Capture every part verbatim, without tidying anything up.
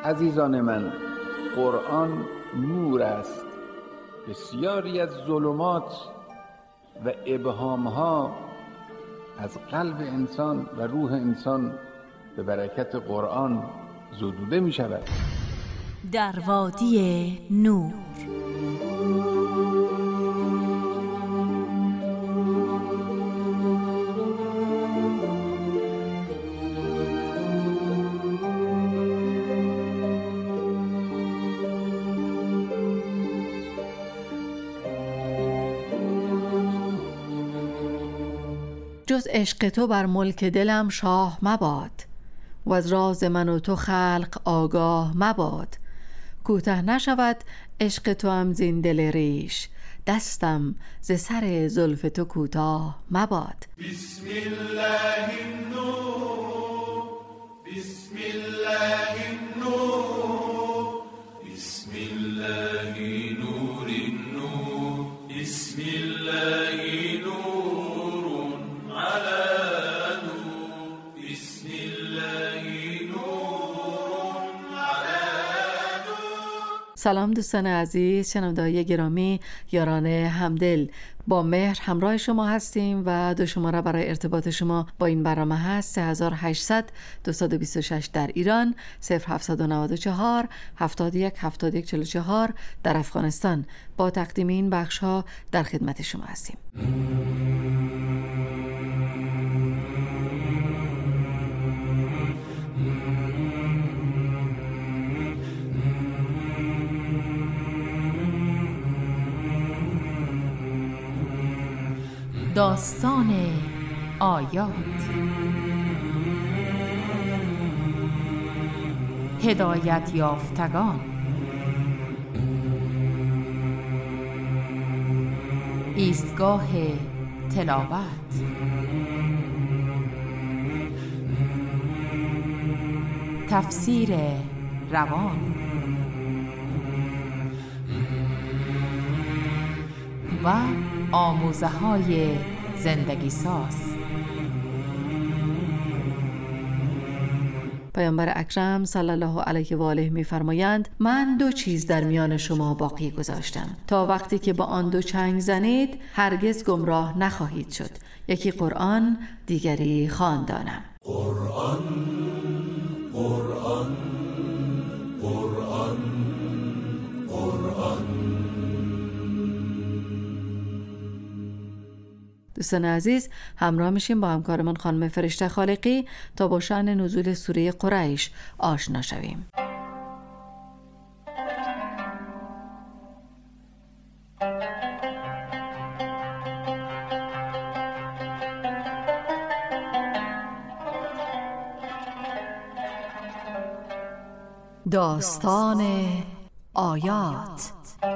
عزیزان من، قرآن نور است. بسیاری از ظلمات و ابهامها از قلب انسان و روح انسان به برکت قرآن زدوده می شود. در وادی نور. جز عشق تو بر ملک دلم شاه مباد، و از راز من و تو خلق آگاه مباد. کوته نشود عشق تو هم زین دل ریش، دستم ز سر زلف تو کوتاه مباد. بسم الله النور، بسم الله النور، بسم الله نور النور، بسم الله نور على نور، بسم الله نور على نور. سلام دوستان عزیز، شنونده‌های گرامی، یاران همدل، با مهر همراه شما هستیم و دو شماره برای ارتباط شما با این برنامه هست: سه هشت صفر صفر دو دو شش در ایران، صفر هفت نه چهار هفتاد و یک هفتاد و یک چهل و چهار در افغانستان. با تقدیم این بخش ها در خدمت شما هستیم. داستان آیات. هدایت یافتگان. ایستگاه تلاوت. تفسیر روان و آموزه های زندگی ساز. پیامبر اکرم صلی الله علیه و آله می‌فرمایند: من دو چیز در میان شما باقی گذاشتم، تا وقتی که با آن دو چنگ زنید هرگز گمراه نخواهید شد. یکی قرآن، دیگری خواندانم. قرآن، قرآن، قرآن، قرآن. دوستان عزیز، همراه میشیم با همکارمان خانم فرشته خالقی تا با شأن نزول سوره قریش آشنا شویم. داستان آیات.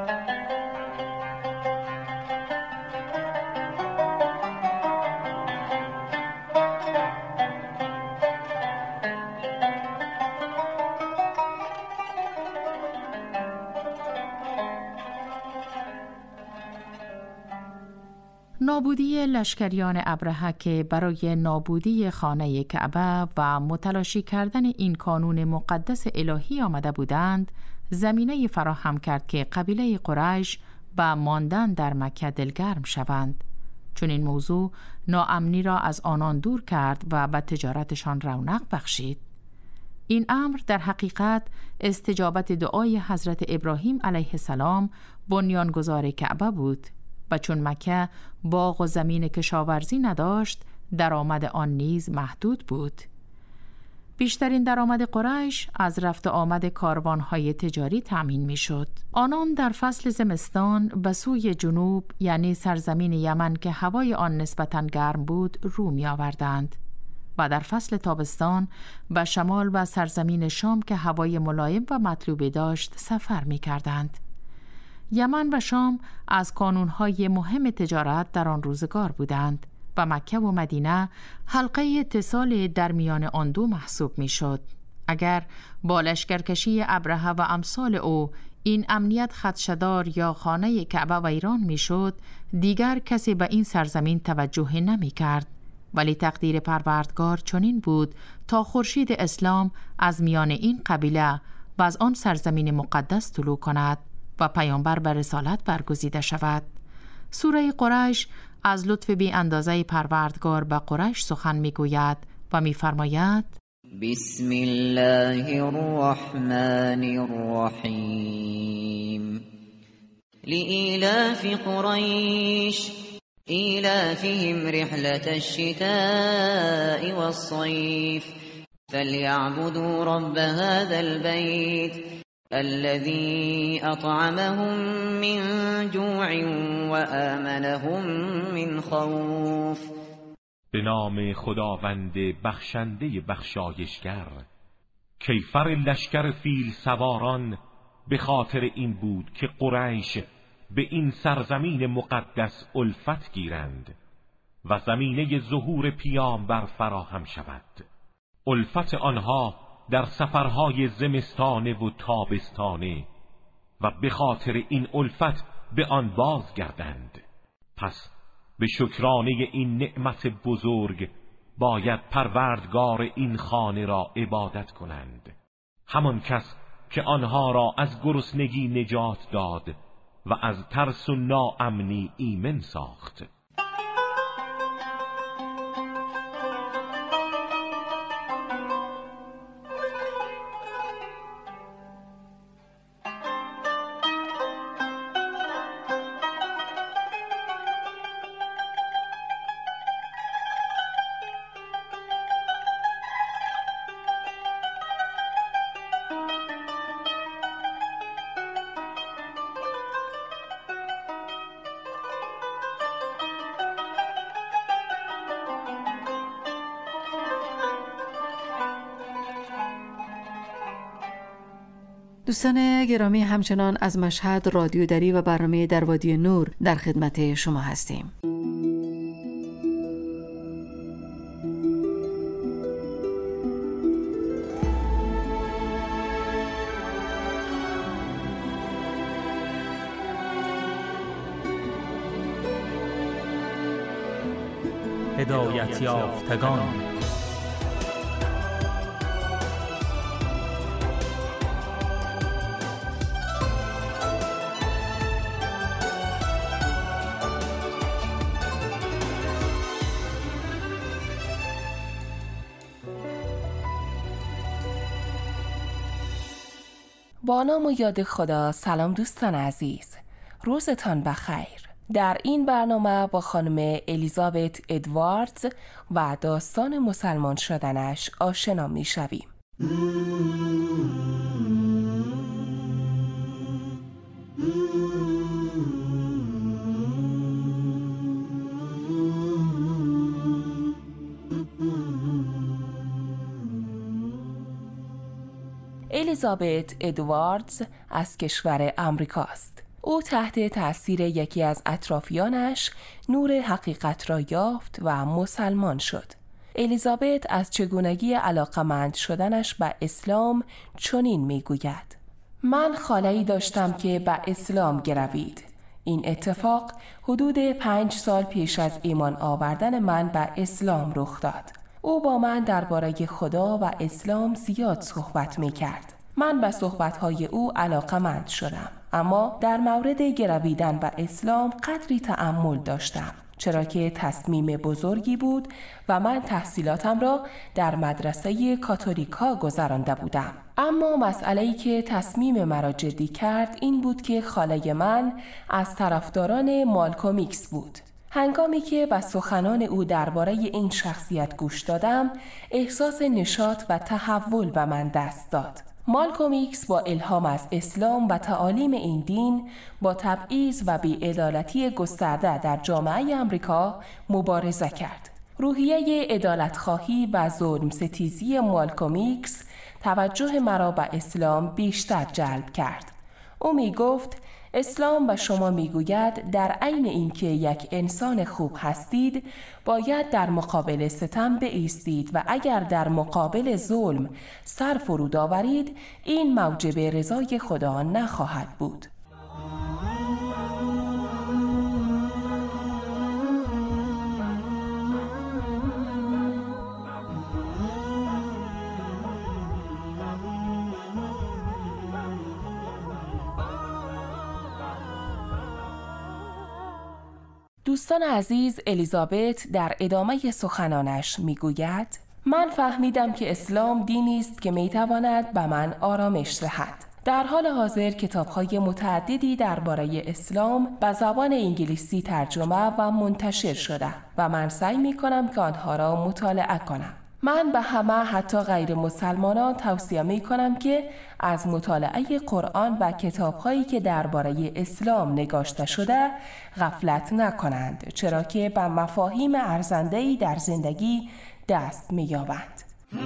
نابودی لشکریان ابرهه که برای نابودی خانه کعبه و متلاشی کردن این کانون مقدس الهی آمده بودند، زمینه فراهم کرد که قبیله قریش با ماندن در مکه دلگرم شوند. چون این موضوع ناامنی را از آنان دور کرد و به تجارتشان رونق بخشید. این امر در حقیقت استجابت دعای حضرت ابراهیم علیه السلام بنیانگذار کعبه بود و چون مکه باغ و زمین کشاورزی نداشت، درآمد آن نیز محدود بود. بیشترین درآمد قریش از رفت آمد کاروانهای تجاری تأمین می شد. آنان در فصل زمستان به سوی جنوب، یعنی سرزمین یمن که هوای آن نسبتاً گرم بود، رو می آوردند و در فصل تابستان به شمال و سرزمین شام که هوای ملایم و مطلوبی داشت سفر می کردند. یمن و شام از کانونهای مهم تجارت در آن روزگار بودند و مکه و مدینه حلقه اتصال در میان آن دو محسوب می شد. اگر با لشکرکشی ابرهه و امثال او این امنیت خدشه‌دار یا خانه کعبه ویران می شد، دیگر کسی به این سرزمین توجه نمی کرد. ولی تقدیر پروردگار چنین بود تا خورشید اسلام از میان این قبیله و از آن سرزمین مقدس طلوع کند و پیامبر به رسالت برگزیده شود. سوره قریش از لطف بی اندازه پروردگار به قریش سخن میگوید و میفرماید: بسم الله الرحمن الرحیم لإیلاف قریش ایلافهم رحلة الشتاء والصیف فلیعبدوا رب هذا البیت الذي اطعمهم من جوع وآمنهم من خوف. به نام خداوند بخشنده بخشایشگر. کیفر لشکر فیل سواران به خاطر این بود که قریش به این سرزمین مقدس الفت گیرند و زمینه ظهور پیامبر فراهم شود. الفت آنها در سفرهای زمستانه و تابستانه و به خاطر این الفت به آن بازگردند. پس به شکرانه این نعمت بزرگ باید پروردگار این خانه را عبادت کنند، همان کس که آنها را از گرسنگی نجات داد و از ترس و ناامنی ایمن ساخت. دوستان گرامی، همچنان از مشهد رادیو دری و برنامه در وادی نور در خدمت شما هستیم. هدایت یافتگان. با نام و یاد خدا. سلام دوستان عزیز، روزتان بخیر. در این برنامه با خانم الیزابت ادواردز و داستان مسلمان شدنش آشنا می شویم. الیزابت ادواردز از کشور امریکاست. او تحت تأثیر یکی از اطرافیانش نور حقیقت را یافت و مسلمان شد. الیزابت از چگونگی علاقمند شدنش به اسلام چنین میگوید: من خاله‌ای داشتم که به اسلام گروید. این اتفاق حدود پنج سال پیش از ایمان آوردن من به اسلام رخ داد. او با من درباره خدا و اسلام زیاد صحبت می کرد. من به صحبت‌های او علاقمند شدم، اما در مورد گرویدن به اسلام قدری تأمل داشتم، چرا که تصمیم بزرگی بود و من تحصیلاتم را در مدرسه کاتولیکا گذرانده بودم. اما مسئله‌ای که تصمیم مرا جدی کرد این بود که خاله من از طرفداران مالکوم ایکس بود. هنگامی که به سخنان او درباره این شخصیت گوش دادم، احساس نشاط و تحول به من دست داد. مالکوم ایکس با الهام از اسلام و تعالیم این دین با تبعیض و بی‌عدالتی گسترده در جامعه آمریکا مبارزه کرد. روحیه عدالت‌خواهی و ظلم ستیزی مالکوم ایکس توجه مرا به اسلام بیشتر جلب کرد. او می گفت اسلام به شما میگوید در عین اینکه یک انسان خوب هستید باید در مقابل ستم بایستید و اگر در مقابل ظلم سر فرود آورید این موجب رضای خدا نخواهد بود. دوستان عزیز، الیزابت در ادامه سخنانش میگوید: من فهمیدم که اسلام دینی است که میتواند به من آرامش دهد. در حال حاضر کتاب‌های متعددی درباره اسلام به زبان انگلیسی ترجمه و منتشر شده و من سعی می‌کنم که آنها را مطالعه کنم. من به همه، حتی غیر مسلمانان، توصیه می‌کنم که از مطالعه قرآن و کتاب‌هایی که درباره اسلام نگاشته شده غفلت نکنند، چرا که به مفاهیم ارزنده‌ای در زندگی دست می‌یابند.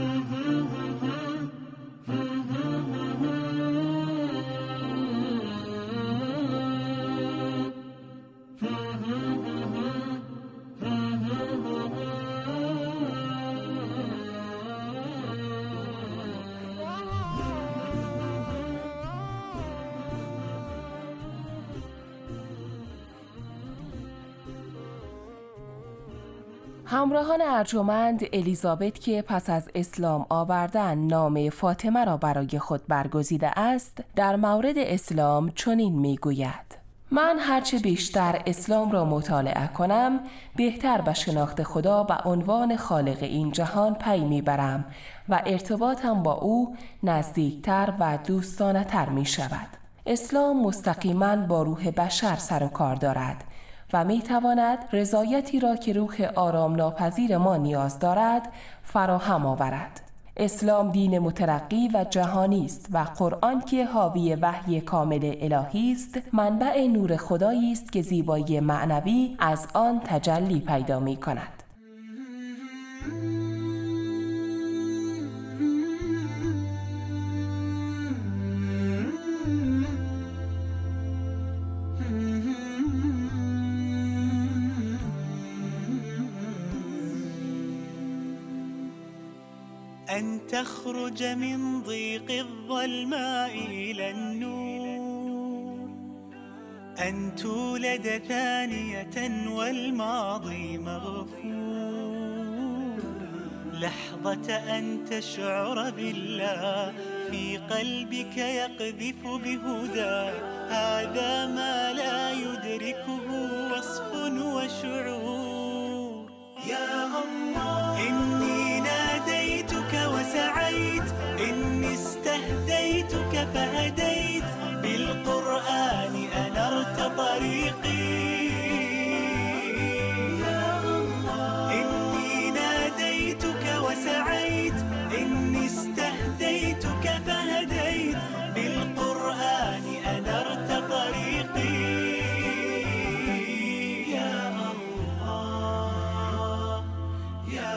همراهان ارجمند، الیزابت که پس از اسلام آوردن نام فاطمه را برای خود برگزیده است، در مورد اسلام چنین میگوید: من هرچه بیشتر اسلام را مطالعه کنم، بهتر به شناخت خدا به عنوان خالق این جهان پی میبرم و ارتباطم با او نزدیکتر و دوستانه تر می شود. اسلام مستقیما با روح بشر سر و کار دارد و می تواند رضایتی را که روح آرام ناپذیر ما نیاز دارد فراهم آورد. اسلام دین مترقی و جهانی است و قرآن که حاوی وحی کامل الهی است، منبع نور خدایی است که زیبایی معنوی از آن تجلی پیدا می کند. أن تخرج من ضيق الظلماء إلى النور، أن تولد ثانية والماضي مغفور، لحظة أن تشعر بالله في قلبك يقذف بهدى، هذا ما لا يدركه وصف وشعور. يا الله إني ناديتك وسعيت، إني استهديتك فهديت، بالقرآن أنرت طريقي. يا الله إني ناديتك وسعيت، إني استهديتك فهديت، بالقرآن أنرت طريقي. يا الله يا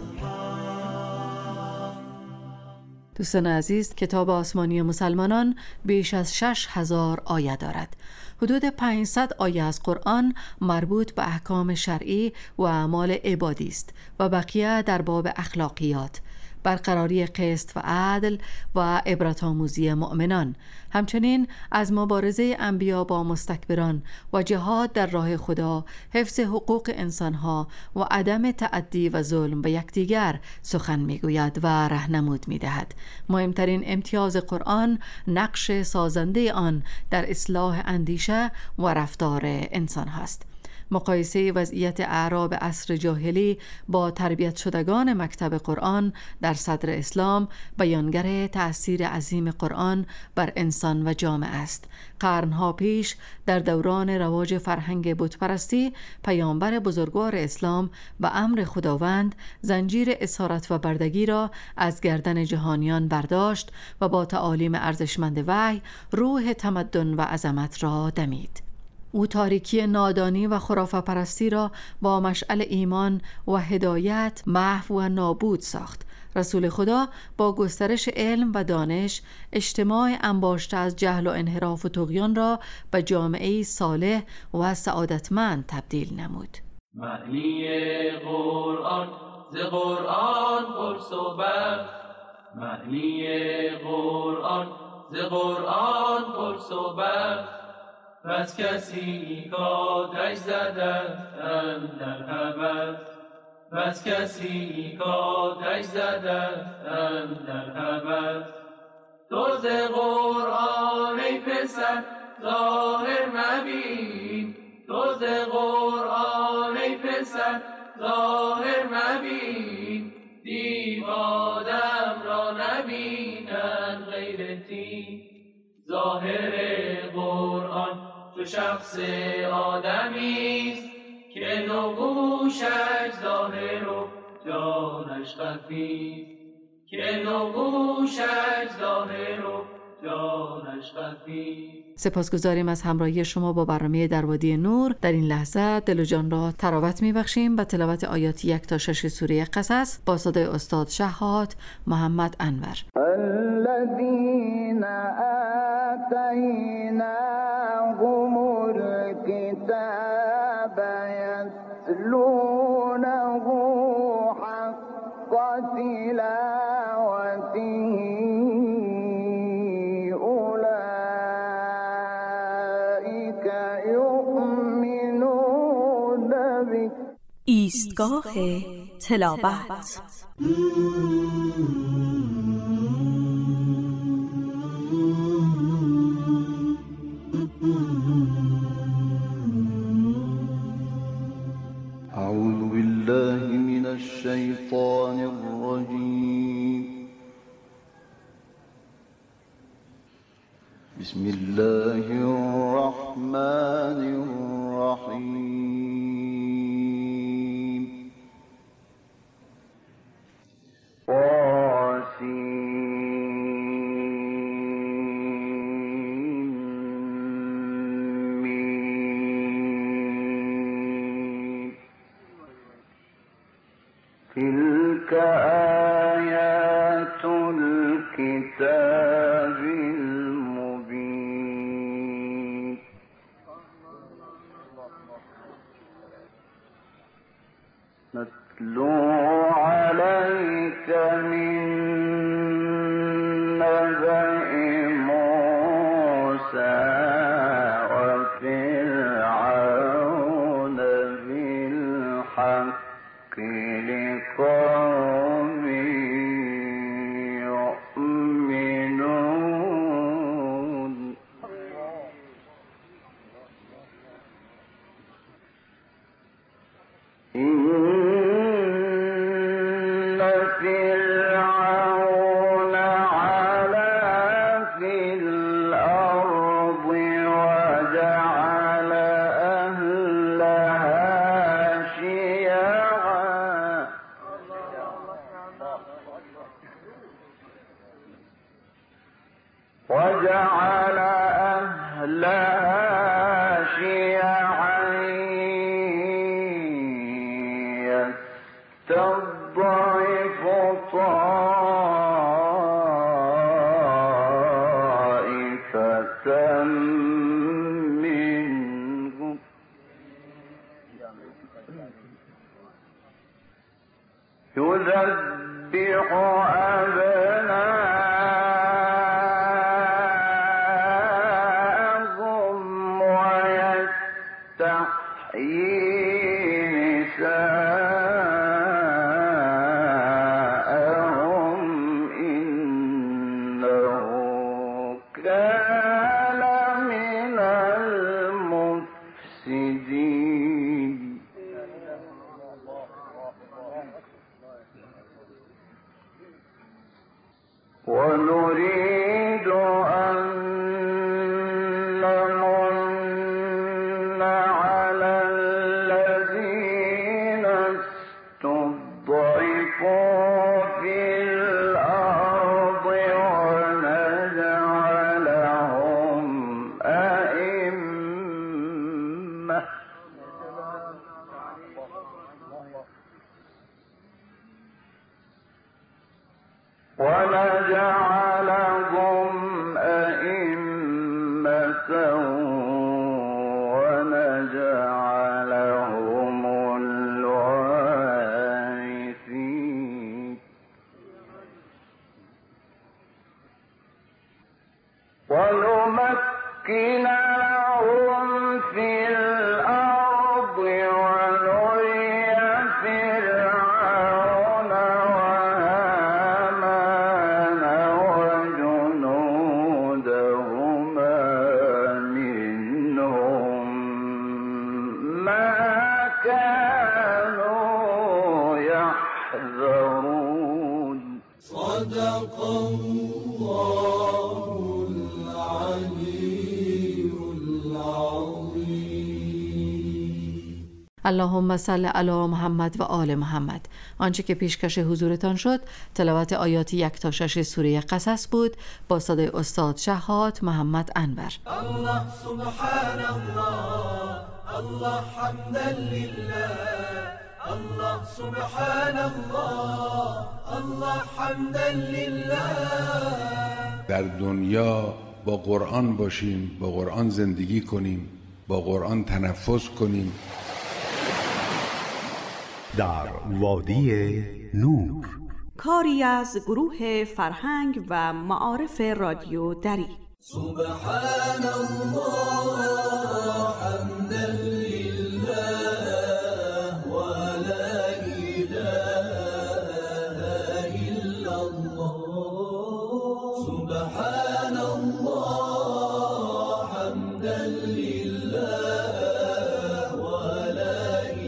دوستان عزیز، کتاب آسمانی مسلمانان بیش از شش هزار آیه دارد. حدود پانصد آیه از قرآن مربوط به احکام شرعی و اعمال عبادی است و بقیه در باب اخلاقیات، برقراری قسط و عدل و عبرت آموزی مؤمنان، همچنین از مبارزه انبیا با مستکبران و جهاد در راه خدا، حفظ حقوق انسانها و عدم تعدی و ظلم به یکدیگر سخن میگوید و راهنمود میدهد. مهمترین امتیاز قرآن نقش سازنده آن در اصلاح اندیشه و رفتار انسان هست. مقایسه وضعیت اعراب عصر جاهلی با تربیت شدگان مکتب قرآن در صدر اسلام بیانگر تأثیر عظیم قرآن بر انسان و جامعه است. قرنها پیش در دوران رواج فرهنگ بتپرستی، پیامبر بزرگوار اسلام به امر خداوند زنجیر اسارت و بردگی را از گردن جهانیان برداشت و با تعالیم ارزشمند وحی روح تمدن و عظمت را دمید. او تاریکی نادانی و خرافه پرستی را با مشعل ایمان و هدایت محو و نابود ساخت. رسول خدا با گسترش علم و دانش اجتماع انباشته از جهل و انحراف و طغیان را به جامعه صالح و سعادتمند تبدیل نمود. معنی قرآن ز قرآن پرس و بخش، معنی قرآن ز قرآن پرس و بخش، بس کسی کاتش زدند اندر هوس، بس کسی کاتش زدند اندر هوس. تو ز قرآن ای پسر ظاهر مبین، تو ز قرآن ای پسر ظاهر مبین، دیو آدم را نبیند غیر تی. ظاهر قرآن چو شخص آدمیست که نقوشش ظاهر و جانش خفیست، که نقوشش ظاهر و جانش خفیست. سپاسگزاریم از همراهی شما با برنامه در وادی نور. در این لحظه دل و جان را تراوت می‌بخشیم با تلاوت آیات یک تا شش سوره قصص با صدای استاد شهاد محمد انور. الذين آتيناهم الكتاب يتلونه حق تلاوته ایستگاه تلاوت. أعوذ بالله من الشيطان الرجيم. بسم الله الرحمن الرحيم. تلك آيات الكتاب المبين. نتلو عليك من نبأ موسى وفرعون بالحق لقوم يؤمنون. إن فرعون علا في الأرض وجعل أهلها شيعا وجعل أهلها شيعا يستضعف طائفة منهم يذبح أبناءهم ويستحيي نساءهم إنه كان من المفسدين. ونريد أن نمن على الذين استضعفوا في الأرض ونجعلهم أئمة ونجعلهم أئمة ونجعلهم الوارثين. ونمكن لهم في الأرض ونري فرعون وهامان وجنودهما منهم صدق الله العلی العظیم. اللهم صل علی محمد و آل محمد. آنچه که پیشکش حضورتان شد تلاوت آیات یک تا شش سوره قصص بود با صدای استاد شهاد محمد انور. الله سبحان الله، الله حمدا لله، الله سبحان الله، الله حمدا لله. در دنیا با قرآن باشیم، با قرآن زندگی کنیم، با قرآن تنفس کنیم. در وادی نور، کاری از گروه فرهنگ و معارف رادیو دری. سبحان الله حمدا لله و لا اله الا الله. سبحان الله حمدا لله و لا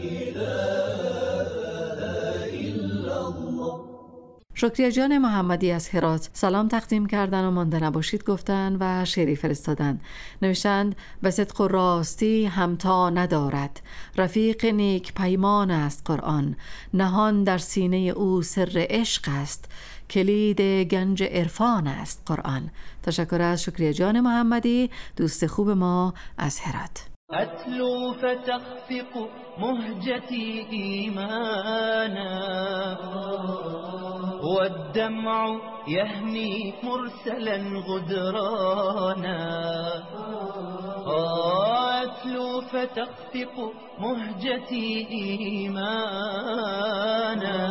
اله الا الله. شکریه جان محمدی از هرات سلام تقدیم کردن و مانده نباشید گفتن و شعری فرستادن. نوشتند به صدق و راستی همتا ندارد، رفیق نیک پیمان است قرآن، نهان در سینه او سر عشق است، کلید گنج عرفان است قرآن. تشکر از شکریه جان محمدی دوست خوب ما از هرات. أتلو فتخفق مهجتي إيمانا والدمع يهمي مرسلا غدرانا. أتلو فتخفق مهجتي إيمانا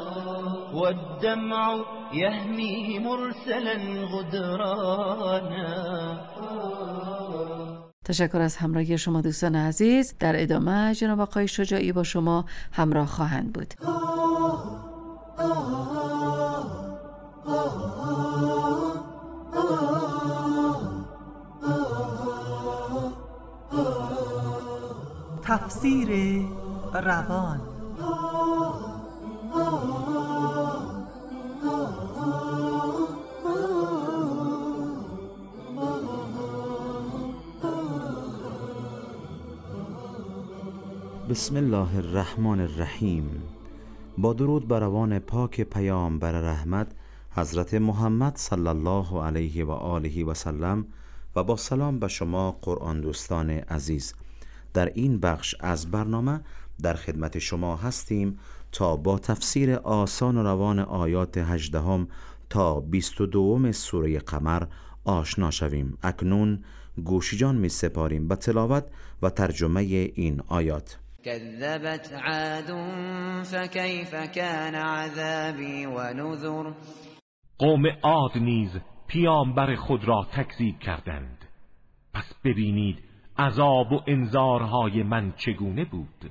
والدمع يهمي مرسلا غدرانا. تشکر از همراهی شما دوستان عزیز. در ادامه جناب آقای شجاعی با شما همراه خواهند بود. تفسیر روان. بسم الله الرحمن الرحیم. با درود بر روان پاک پیامبر رحمت حضرت محمد صلی الله علیه و آله و سلم و با سلام به شما قرآن دوستان عزیز. در این بخش از برنامه در خدمت شما هستیم تا با تفسیر آسان و روان آیات هجدهم تا بیست و دوم سوره قمر آشنا شویم. اکنون گوش جان می سپاریم به تلاوت و ترجمه این آیات. كذبت عاد فكيف كان عذابي ونذر. قوم عاد نیز پیامبر خود را تکذیب کردند، پس ببینید عذاب و انذارهای من چگونه بود.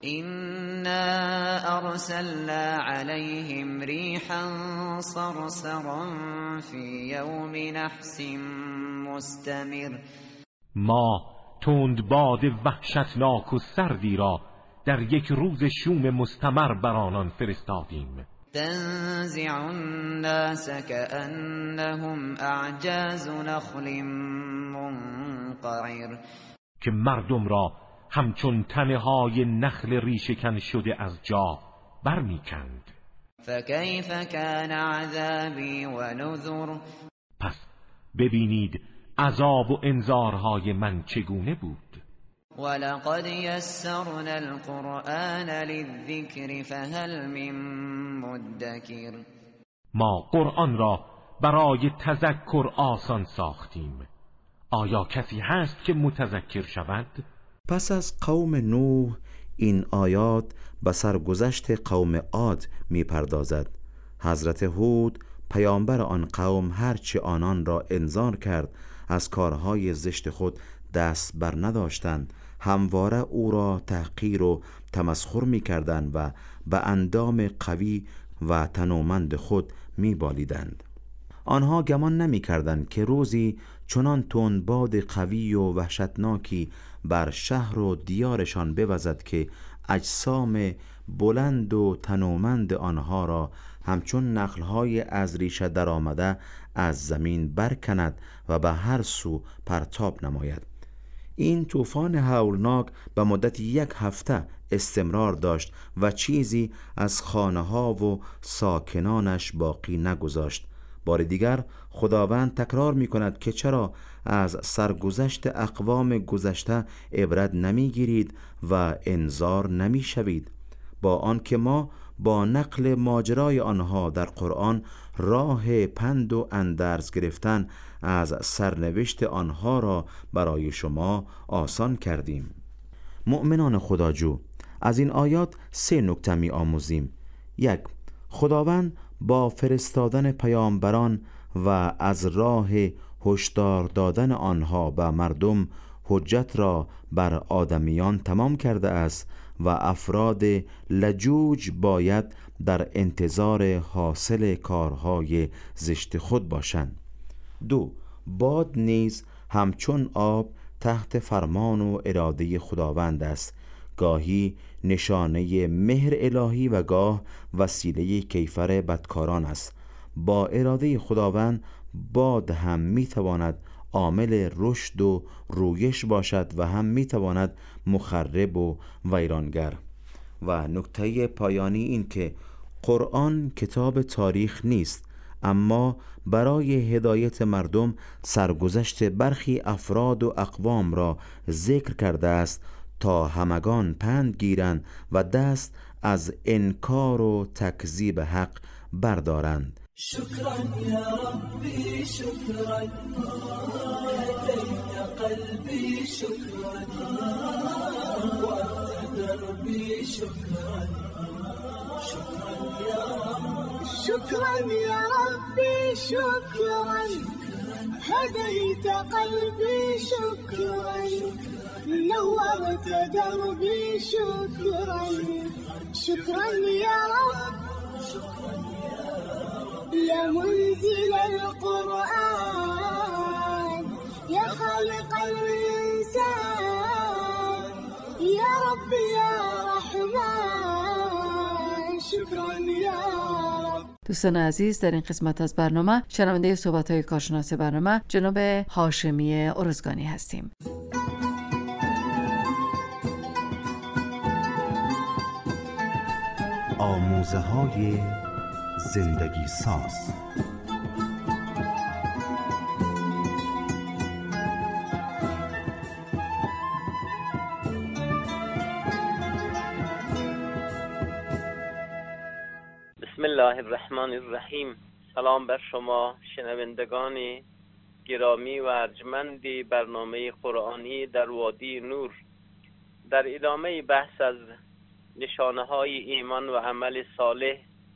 إنا أرسلنا عليهم ريحا صرصرا في يوم نحس مستمر. ما تندباد وحشتناک و سردی را در یک روز شوم مستمر بر آنان فرستادیم. تنزع الناس كأنهم أعجاز نخل منقعر. که مردم را همچون تنه های نخل ریشه‌کن شده از جا برمیکند. فكيف كان عذابي ونذر. پس ببینید عذاب و انذارهای من چگونه بود. ولقد يسرنا القرآن للذكر فهل من مدكر. ما قرآن را برای تذکر آسان ساختیم، آیا کسی هست که متذکر شود؟ پس از قوم نوح این آیات به سرگذشت قوم عاد می پردازد. حضرت هود پیامبر آن قوم هرچه آنان را انذار کرد از کارهای زشت خود دست بر نداشتند، همواره او را تحقیر و تمسخر می کردند و به اندام قوی و تنومند خود می بالیدند. آنها گمان نمی کردند که روزی چنان تندباد قوی و وحشتناکی بر شهر و دیارشان بوزد که اجسام بلند و تنومند آنها را همچون نخلهای از ریشه در آمده از زمین برکند و به هر سو پرتاب نماید. این طوفان هولناک به مدت یک هفته استمرار داشت و چیزی از خانه ها و ساکنانش باقی نگذاشت. بار دیگر خداوند تکرار می کند که چرا از سرگذشت اقوام گذشته عبرت نمی گیرید و انذار نمی شوید، با آنکه ما با نقل ماجرای آنها در قرآن راه پند و اندرز گرفتن از سرنوشت آنها را برای شما آسان کردیم. مؤمنان خداجو، از این آیات سه نکته می آموزیم. یک، خداوند با فرستادن پیامبران و از راه هشدار دادن آنها به مردم حجت را بر آدمیان تمام کرده است و افراد لجوج باید در انتظار حاصل کارهای زشت خود باشند. دو، باد نیز همچون آب تحت فرمان و اراده خداوند است، گاهی نشانه مهر الهی و گاه وسیله کیفر بدکاران است. با اراده خداوند باد هم میتواند عامل رشد و رویش باشد و هم میتواند مخرب و ویرانگر. و نکته پایانی این که قرآن کتاب تاریخ نیست، اما برای هدایت مردم سرگذشت برخی افراد و اقوام را ذکر کرده است تا همگان پند گیرند و دست از انکار و تکذیب حق بردارند. شكرا يا ربي شكرا هديت قلبي شكرا وأنت دربي شكرا شكرا يا رب شكرا يا ربي شكرا هديت قلبي شكرا نورت دربي شكرا شكرا يا رب يا منزل القرآن يا خالق الإنسان يا رب يا رحمن شكرا يا رب. دوستان عزیز، در این قسمت از برنامه شنونده صحبت‌های کارشناس برنامه جناب هاشمی ارزگانی هستیم. آموزه های زندگی ساز. بسم الله الرحمن الرحیم. سلام بر شما شنوندگان گرامی و ارجمند برنامه قرآنی در وادی نور. در ادامه بحث از نشانه های ایمان و عمل صالح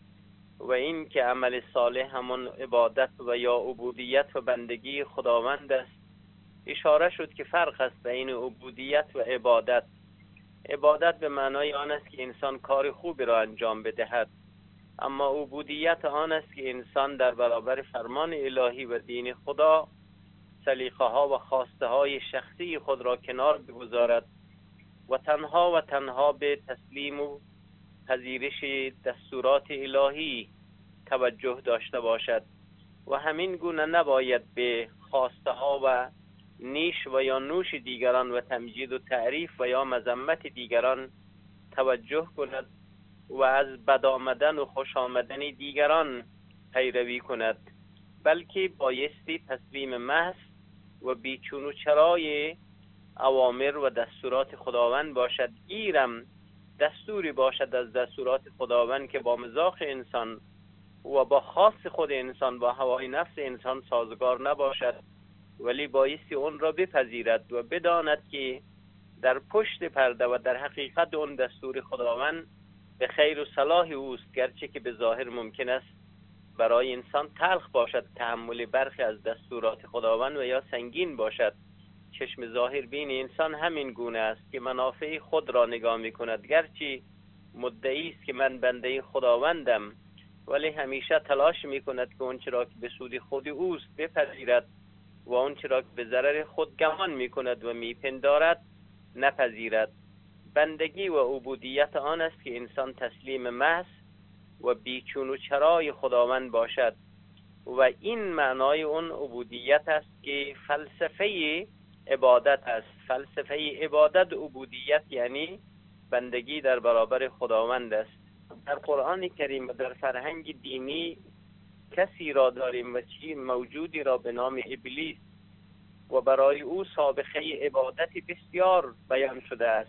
و این که عمل صالح همان عبادت و یا عبودیت و بندگی خداوند است، اشاره شد که فرق است بین عبودیت و عبادت. عبادت به معنای آن است که انسان کار خوبی را انجام بدهد، اما عبودیت آن است که انسان در برابر فرمان الهی و دین خدا سلیقه ها و خواسته های شخصی خود را کنار بگذارد و تنها و تنها به تسلیم و پذیرش دستورات الهی توجه داشته باشد و همین گونه نباید به خواسته ها و نیش و یا نوش دیگران و تمجید و تعریف و یا مذمت دیگران توجه کند و از بد آمدن و خوش آمدن دیگران پیروی کند، بلکه بایستی تسلیم محض و بیچون و چرای اوامر و دستورات خداوند باشد. گیرم دستوری باشد از دستورات خداوند که با مزاج انسان و با خاص خود انسان با هوای نفس انسان سازگار نباشد، ولی بایستی اون را بپذیرد و بداند که در پشت پرده و در حقیقت اون دستور خداوند به خیر و صلاح اوست، گرچه که به ظاهر ممکن است برای انسان تلخ باشد تحمل برخی از دستورات خداوند و یا سنگین باشد. چشم ظاهر بین انسان همین گونه است که منافع خود را نگاه می کند، گرچه مدعی است که من بنده خداوندم، ولی همیشه تلاش می کند که اون چرا که به سود خود اوست بپذیرد و اون چرا که به ضرر خود گمان می کند و می پندارد نپذیرد. بندگی و عبودیت آن است که انسان تسلیم محض و بیچون و چرای خداوند باشد و این معنای اون عبودیت است که فلسفه عبادت است. فلسفه عبادت عبودیت یعنی بندگی در برابر خداوند است. در قرآن کریم و در فرهنگ دینی کسی را داریم و چی موجودی را به نام ابلیس و برای او سابقه عبادت بسیار بیان شده است،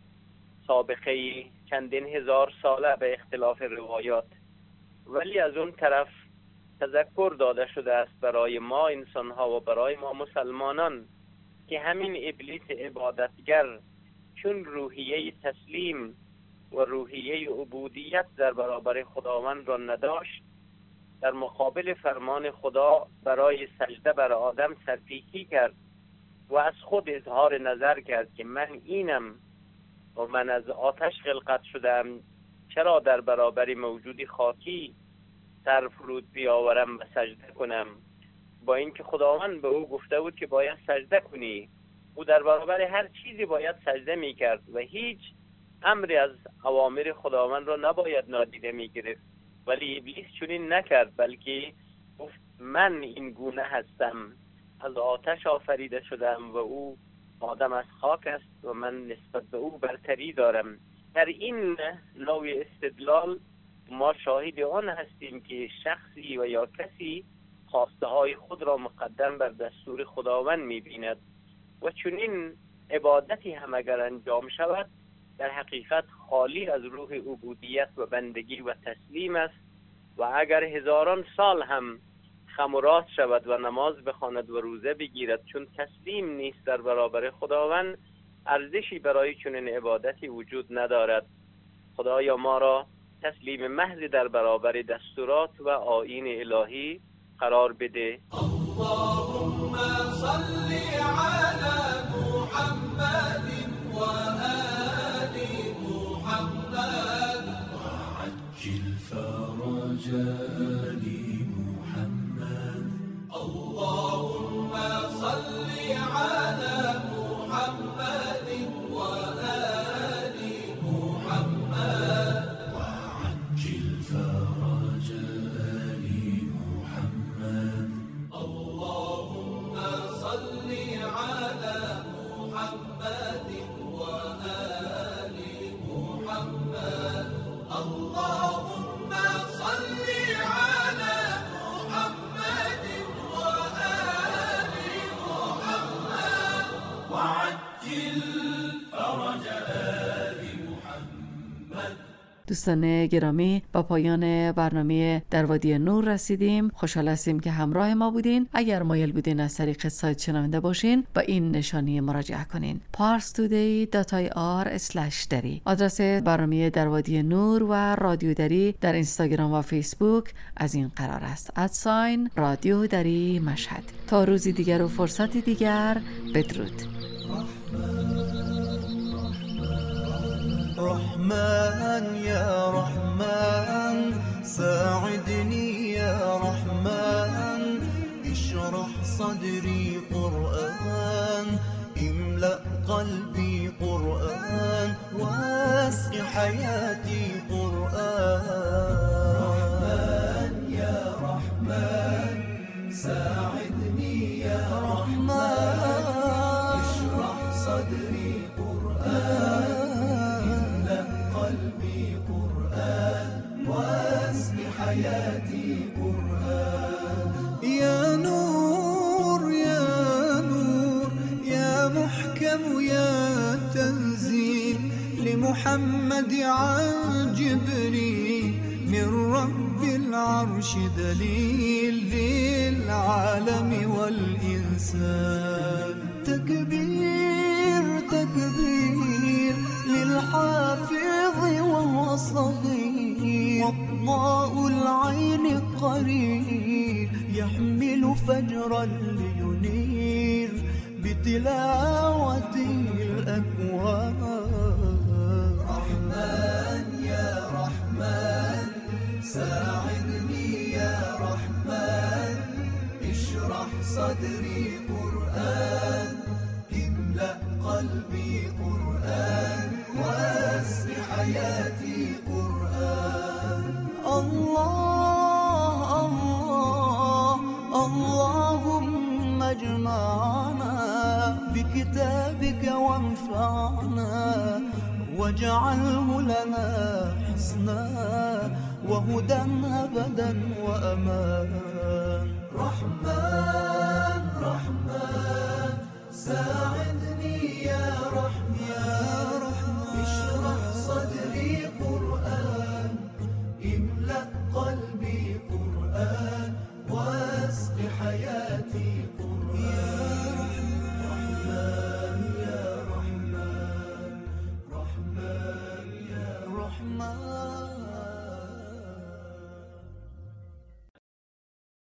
سابقه چندین هزار ساله به اختلاف روایات. ولی از اون طرف تذکر داده شده است برای ما انسان ها و برای ما مسلمانان که همین ابلیس عبادتگر چون روحیه تسلیم و روحیه عبودیت در برابر خداوند را نداشت، در مقابل فرمان خدا برای سجده بر آدم سرپیچی کرد و از خود اظهار نظر کرد که من اینم و من از آتش خلقت شدم، چرا در برابر موجودی خاکی سر فرود بیاورم و سجده کنم؟ با اینکه خداوند به او گفته بود که باید سجده کنی، او در برابر هر چیزی باید سجده می کرد و هیچ امری از اوامر خداوند را نباید نادیده می گرفت. ولی ابلیس چنین نکرد، بلکه گفت من این گونه هستم، از آتش آفریده شدم و او آدم از خاک است و من نسبت به او برتری دارم. در این نوع استدلال ما شاهد آن هستیم که شخصی و یا کسی خواسته های خود را مقدم بر دستور خداوند می بیند و چنین عبادتی هم اگر انجام شود در حقیقت خالی از روح عبودیت و بندگی و تسلیم است و اگر هزاران سال هم خم و راست شود و نماز بخواند و روزه بگیرد، چون تسلیم نیست در برابر خداوند، ارزشی برای چنین عبادتی وجود ندارد. خدایا ما را تسلیم محض در برابر دستورات و آیین الهی قرار بده. اللهم صل علی محمد و آل محمد وعجل فرج آل محمد. اللهم صل علی محمد و آل محمد وعجل فرج آل محمد. اللهم صل على محمد وآل محمد. اللهم صل على محمد وآل محمد وعجل فرج آل محمد. دوستان گرامی، با پایان برنامه در وادی نور رسیدیم. خوشحال هستیم که همراه ما بودین. اگر مایل بودین از طریق سایت شنونده باشین با این نشانی مراجعه کنین: پارس تودی دات آی آر اسلش دری. آدرس برنامه در وادی نور و رادیو دری در اینستاگرام و فیسبوک از این قرار است: ادساین رادیو دری مشهد. تا روزی دیگر و فرصتی دیگر، بدرود. رحمن يا رحمن ساعدني يا رحمن اشرح صدري قرآن املأ قلبي قرآن واسق حياتي قرآن. رحمن يا رحمن ساعدني يا رحمن اشرح صدري قرآن واسق حياتي قرآن. يا نور يا نور يا محكم يا تنزيل لمحمد عن جبريل من رب العرش دليل للعالم والإنسان. تكبير تكبير للحافظ وهو صغير وضاء العين قرير يحمل فجرا لينير بتلاوته الأكوان. رحمن يا رحمن ساعدني يا رحمن اشرح صدري قرآن املأ قلبي قرآن واسق حياتي قرآن. واجعله لنا حصنا وهدى أبدا وأمان. رحمن